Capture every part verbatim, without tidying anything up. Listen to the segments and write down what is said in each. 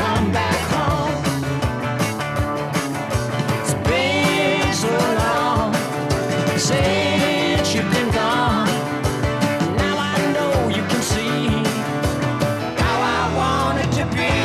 come back home. It's been so long since you've been gone. Now I know you can see how I want it to be.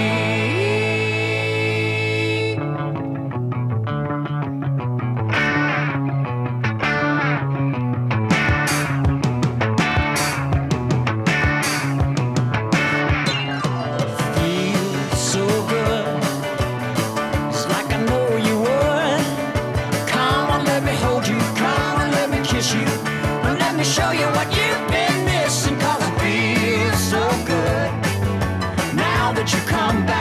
Feels so good. It's like I know you would. Come on, let me hold you. Come on, let me kiss you. And let me show you what you've been missing. 'Cause it feels so good now that you come back.